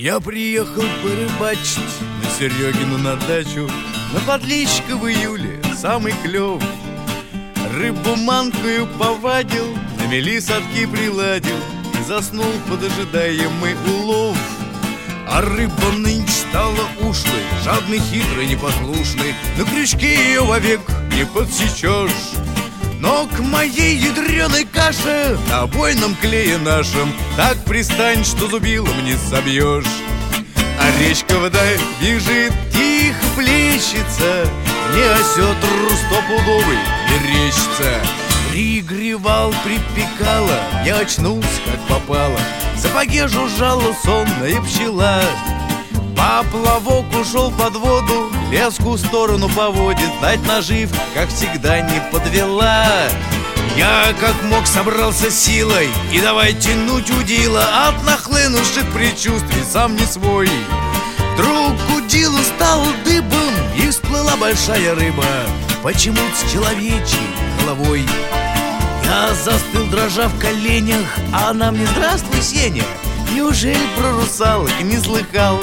Я приехал порыбачить на Серегину на дачу. На подлещика в июле самый клев. Рыбу манкою повадил, на мели садки приладил и заснул под ожидаемый улов. А рыба нынче стала ушлой, жадной, хитрой, непослушной. На крючке ее вовек не подсечешь. Но к моей ядреной каше на обойном клее нашем так пристань, что зубилом не собьешь. А речка вдаль бежит, тихо плещется, не осетр стопудовый мерещится. Пригревал, припекало, я очнулся как попало. В сапоге жужжала сонная пчела. Поплавок ушел под воду, леску в сторону поводит. Дать наживка, как всегда, не подвела. Я как мог собрался силой и давай тянуть удила. От нахлынувших предчувствий сам не свой. Вдруг удилу стал дыбом и всплыла большая рыба, почему-то с человечьей головой. Я застыл, дрожа в коленях, а она мне: здравствуй, Сеня, неужели про русалок не слыхал?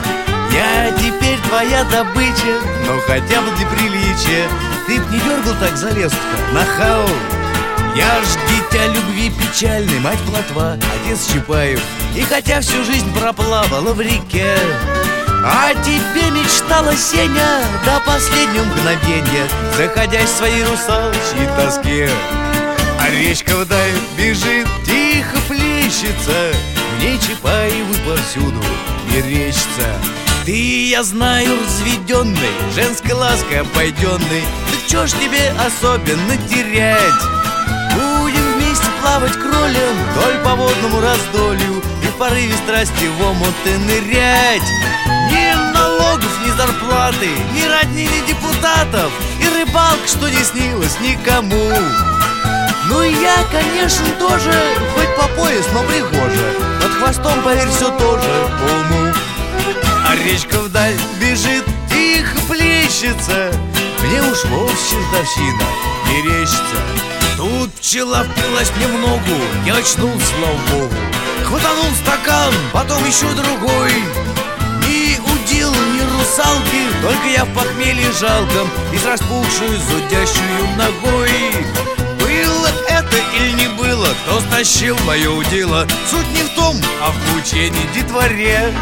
Я теперь твоя добыча, но хотя бы для приличия ты б не дергал так за леску-то, нахал. Я ж дитя любви печальной, мать Плотва, отец Чапаев. И хотя всю жизнь проплавала в реке, о тебе мечтала, Сеня, до последнего мгновения, заходясь в своей русалочьей тоске. А речка вдаль бежит, тихо плещется, мне Чапаевы повсюду мерещится. Ты, я знаю, разведенный, женской лаской обойденный, так чё ж тебе особенно терять? Будем вместе плавать кролем вдоль по водному раздолью и в порыве страсти в омуты нырять. Ни налогов, ни зарплаты, ни родни, ни депутатов, и рыбалка, что не снилась никому. Ну и я, конечно, тоже, хоть по пояс, но прихожа, под хвостом, поверь, все тоже по уму. А речка вдаль бежит, тихо плещется, мне уж вовсе чертовщина мерещится. Тут пчела впилась мне в ногу, я очнулся, слава богу. Хватанул стакан, потом еще другой. Ни удил, ни русалки, только я в похмелье жалком и с распухшую зудящую ногой. Было это или не было, кто стащил мое удило? Суть не в том, а в поучении детворе.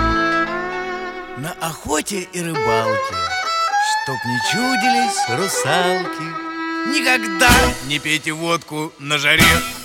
На охоте и рыбалке, чтоб не чудились русалки, никогда не пейте водку на жаре.